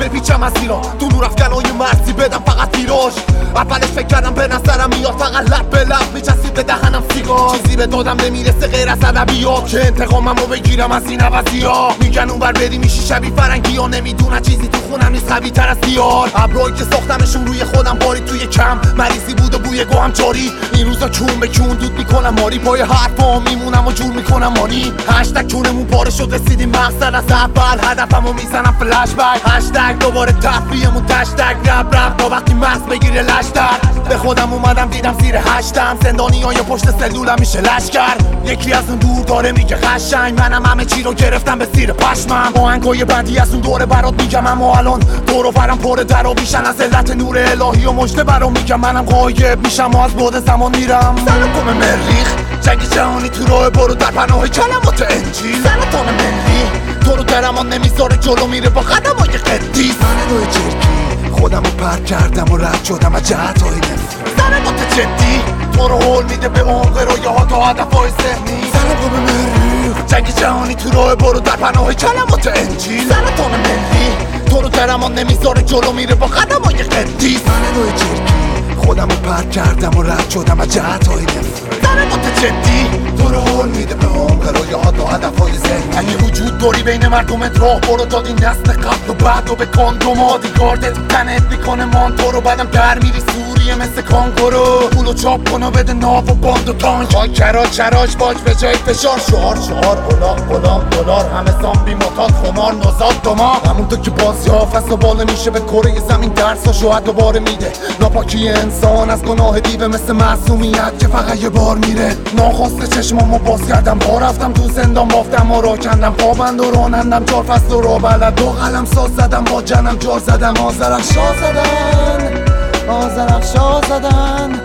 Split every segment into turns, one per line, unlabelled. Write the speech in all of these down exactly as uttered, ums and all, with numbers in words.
پیچم از ایران تو نور افکنای مرزی بدم فقط ویراژ. اولش فکر کردم به نظرم میاد فقط لب به لب میچسید به دهنم سیگار. چیزی به دادم نمیرسه غیر از ادبیات که انتقاممو بگیرم از این عوضی‌ها. میگن اونور بری میشی شبیه فرنگی ها، نمیدونن چیزی تو خونم نیست قوی تر از دیار. ابرایی که ساختمشون روی خودم باری توی کم مریضی بود و بوی گوهم جاری. این روزا کون به کون دود میکنم ماری، پای حرفا میمونم و جور میکنم مانی. هشتگ کونمون پاره شد رسیدیم مقصد از اول، هدفمو میزنم فلش بک. هشتگ دوباره تفریحمون تشتگ رب رب تا وقتی مغز بگیره لشتر. به خودم اومدم دیدم زیر هشتم زندانی های پشت سلولم میشه لشکر. یکی از اون دور داره میگه قشنگ، منم همه چی رو گرفتم به زیر پشمم. آهنگای بعدی از اون دوره برات میگم، اما الان دور و برم پر در و بیشن از علت نور الهی و مجده برام میگم. منم غایب میشم و از بعد زمان میرم. سلام مریخ جنگ جهانی تو راه برو در پناه کلمات انجیل. سرطان ملی تو رو درمان نمیذاره جلو میره با قدمای قدیس. من روی جرگی خودم رو پرد کردم و رد شدم از جهتهای نفرت. ضربات جدی تو رو حول میده به عمق رویه ها تا هدفهای ذهنی. سلام مریخ جنگ جهانی تو راه برو در پناه کلمات انجیل. سرطان ملی تو رو درمان نمیذاره جلو میره با قدمای قدیس. من روی جرگی خودم رو پرد کردم و رد شدم از جهتهای نفرت. ضربات جدی تو رو حول میده به عمق رویه ها تا هدفهای ذهنی. اگه وجود داری بین مردمت راه برو داد این نسل قبل و بعد و به کاندوم آدیگاردت تنت میکنه مانتو رو. بعدم در میری سوریه مثل کانگورو. پولو چاپ کن و بده ناف و باند و تانک. های کراج چراج باج به جای فشار. شعار شعار اولاق غلام دلار همه زامبی معتاد خمار نوزاد دماغ. همونطور که بازی ها فصل و باله میشه به کره زمین درس و شوهد دوباره میده. ناپاکی انسان از گناه دیوه مثل معصومیت که فقط یه بار میره. ناخواسته چشمامو باز کردم با رفتم تو زندان بافتم و را کندم پابند و رانندم چار فصل و را بلد دو قلم ساز زدم با جنم جار زدم. آزرق شاه زدن آزرق شاه زدن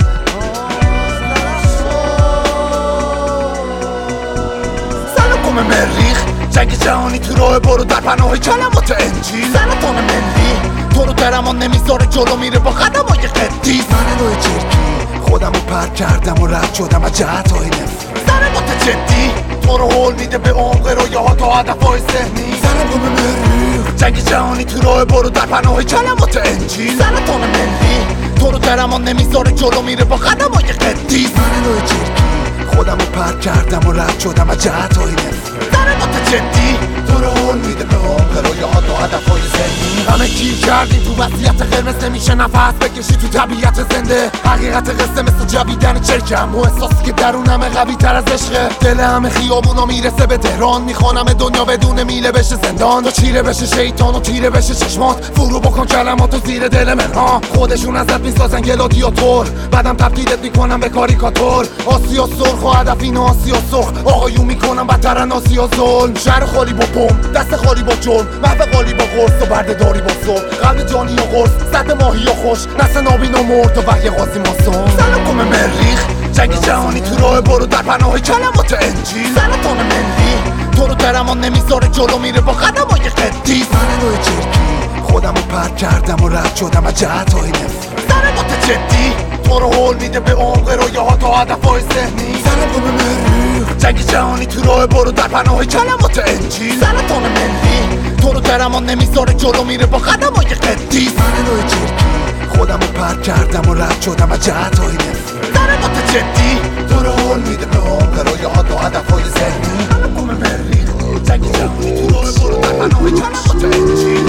سلام مریخ جنگ جهانی تو راه برو در پناه کلمات انجیل. سرطان ملی تو رو درمان نمیذاره جلو میره با قدمای قدیس. من روی جرگی خودم رو پرد کردم و رد شدم از جهتهای نفرت. ضربات جدی تو رو حول میده به عمق رویه ها تا هدفهای ذهنی. سلام مریخ جنگ جهانی تو راه برو در پناه کلمات انجیل. سرطان ملی تو رو درمان نمیذاره جلو میره با قدمای قدیس. من روی جرگی خودم رو پرد کردم و رد شدم از جهتهای نفرت. ضربات جدی تو رو حول میده به عمق رویه ها تا هدفهای ذهنی. همه گیر کردیم تو وضعیت قرمز نمیشه نفس بکشی تو طبیعت زنده. حقیقت قصه مثل جویدن چرکم و احساسی که درونمه قوی تر از عشقه. دل همه خیابونا میرسه به تهران. میخوانم دنیا بدون میله بشه زندان. تو چیره بشه شیطان و تیره بشه چشمات. فرو بکن کلماتو زیر دل من ها. خودشون ازت میسازن گلادیاتور بعدم تبدیلت میکنم به کاریکاتور. آسیا سرخ و هدف اینو آسیا سرخ آقایون میکنم بدترن آسیا ظلم. شهر خالی با بم دست خالی با جرم محو قالی با قرص و بردهداری با صبح. قلب جانی و قرص سطح ماهی و خوش نسل نابین و مرد و وحی قاضی ماسون. سلام مریخ جنگ جهانی تو راه برو در پناه کلمات انجیل. سرطان ملی تو رو درمان نمیذاره جلو میره با قدمای قدیس. من روی جرگی خودم رو پرد کردم و رد شدم از جهتهای نفرت. ضربات جدی تو رو حول میده به عمق رویه ها تا هدفهای ذهنی. سلام مریخ جنگ جهانی تو راه برو در پناه کلمات انجیل. سرطان ملی تو رو درمان نمیذاره جلو میره با قدمای قدیس. من روی جرگی خودم رو پرد کردم و رد شدم از جهتهای نفرت. ضربات جدی تو رو حول میده به عمق رویه ها تا هدفهای ذهنی. سلام مریخ جنگ جهانی تو راه برو در پناه کلمات انجیل.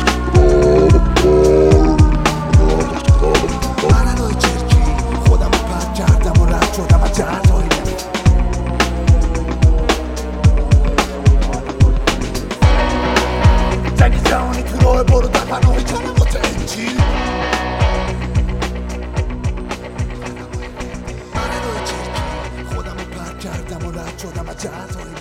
من روی جرگی خودم رو پرد کردم و رد شدم از جهتهای نفرت. جنگ جهانی تو راه برو در پناه کلمات انجیل. من روی جرگی خودم رو پرد کردم و رد شدم از جهتهای